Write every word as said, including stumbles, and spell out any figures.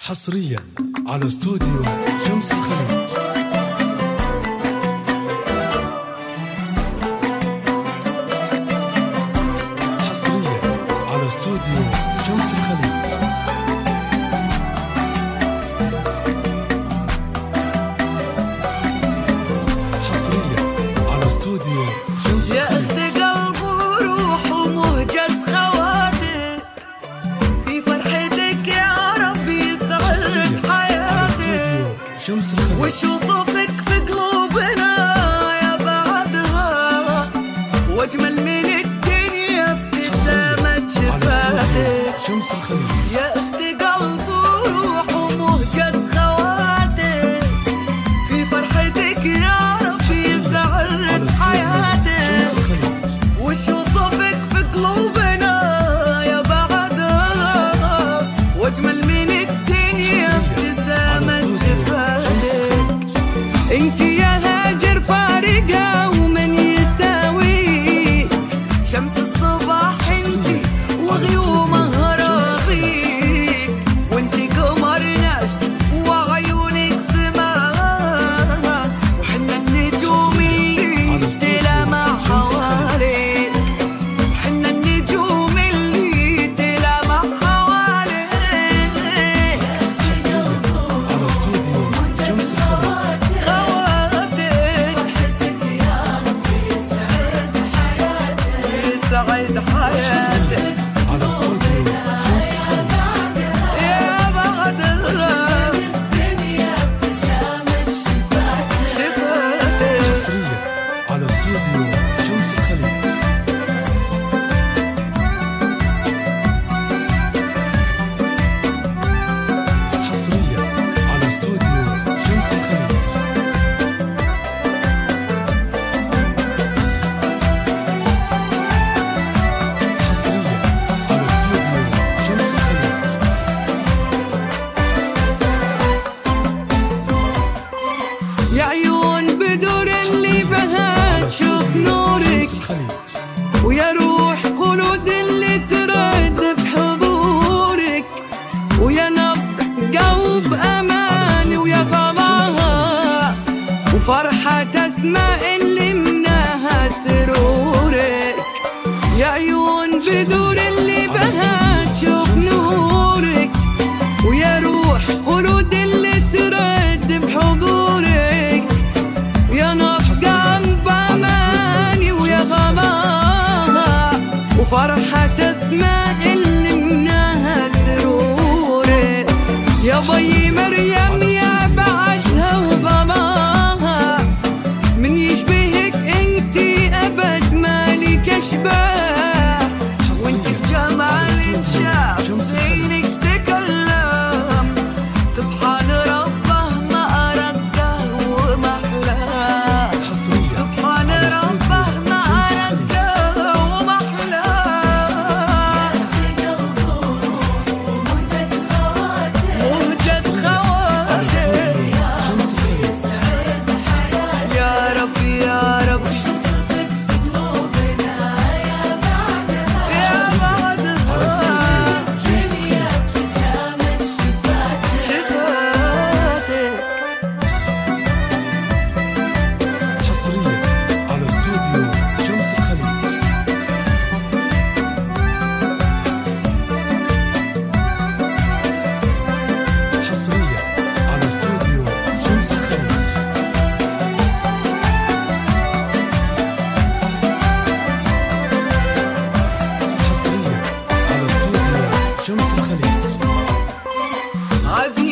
حصريا على استوديو شمس الخليج. حصريا على استوديو شمس الخليج. حصريا على استوديو شمس الخليج. يا اختي قلب وروح ومهجة خواتك في فرحتك يا رب يسعد حياتك. شمس الخليج. وش وصفك في قلوبنا يا بعدها واجمل من الدنيا ابتسامة شفاتك. شمس الخليج. يا اختي قلب وروح ومهجة خواتك في فرحتك يا رب يسعد حياتك. وش وصفك في قلوبنا يا بعدها واجمل من الدنيا ابتسامة شفاتك. انت يا هاجر فارقة ومن يساوي شمس الصباح انت وغيومها راضيك وانت قمر نجد وعيونك سماء وحنا النجوم اللي تلمع حواليك. حنا النجوم اللي تلمع حواليك. على استوديو شمس الخليج. خواتك فرحتك يا رب يسعد حياتك. يسعد حياتك. على استوديو شمس الخليج. يا بعدها الدنيا ابتسامة شفاتك. شفاتك. حصريا على استوديو شمس الخليج. حصريا على استوديو شمس الخليج. حصريا على استوديو شمس الخليج. يا عيون بدور اللي بها تشوف نورك شمس الخليج. ويا روح خلود اللي ترد بحضورك ويا نبض قلب امان ويا غلاها وفرحة اسماء اللي منها سرورك. يا عيون بدور اللي بها تشوف نورك ويا روح خلود اللي ترد بحضورك ويا نبض قلب اماني ويا غلاها وفرحة اسماء اللي منها سرورك. يا ضي مريم يا بعدها وضلاها من يشبهك انتي ابد مالك اشباه وانت بجمال شاف زينك تكلم سبحان ربه ما ارده وما احلاه. حصريا سبحان على ربه استوديو ما شمس الخليج. ارده وما احلاه. موجة على خواتك استوديو شمس الخليج. يا رب يا رب يا بعدها على استوديو شمس الخليج. شفاتك. حصريا على استوديو شمس الخليج. حصريا على استوديو شمس الخليج. حصريا على استوديو شمس الخليج. عد